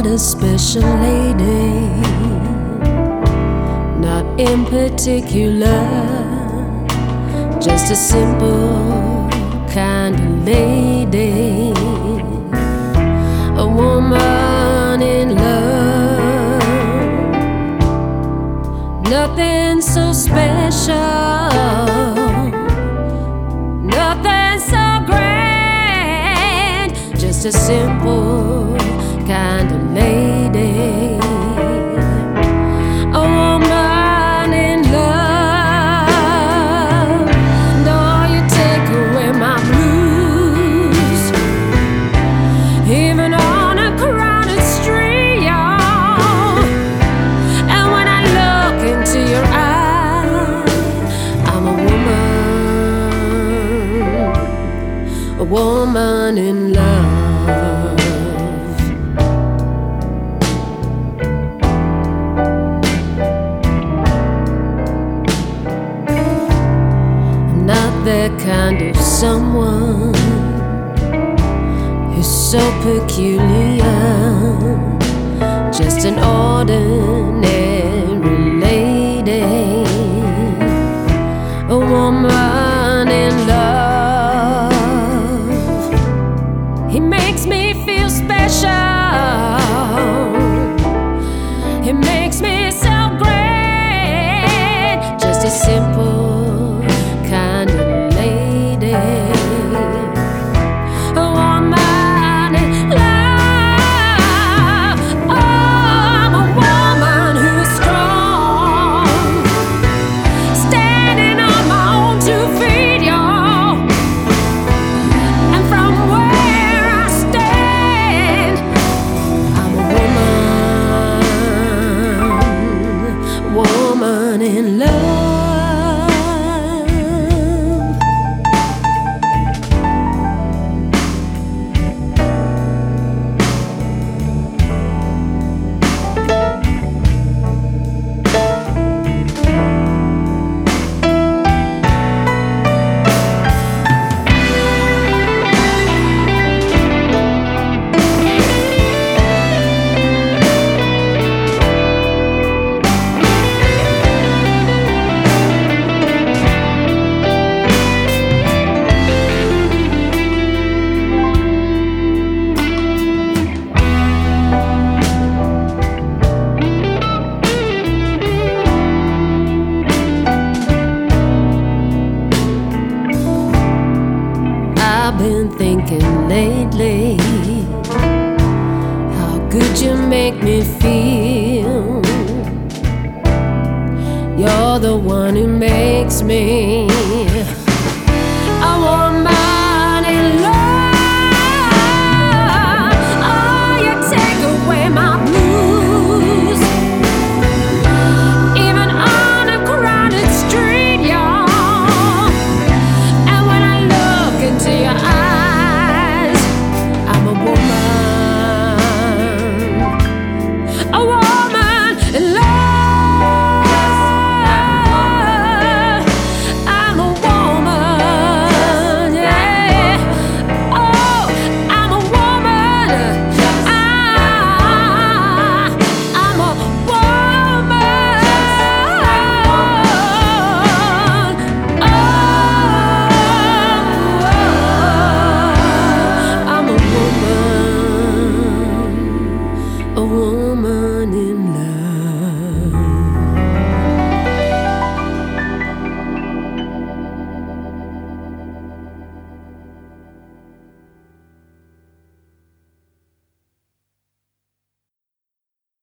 a special lady, not in particular, just a simple kind of lady, a woman in love. Nothing so special, nothing so grand, just a simple kind of lady, a woman in love. And oh, you take away my blues, even on a crowded street, y'all. And when I look into your eyes, I'm a woman in love. That kind of someone who's so peculiar, just an ordinary lady, a woman in love. He makes me feel special, he makes me so great, just a simple kind of lady, a woman in love. Oh, I'm a woman who's strong, standing on my own 2 feet, y'all. And from where I stand, I'm a woman in love.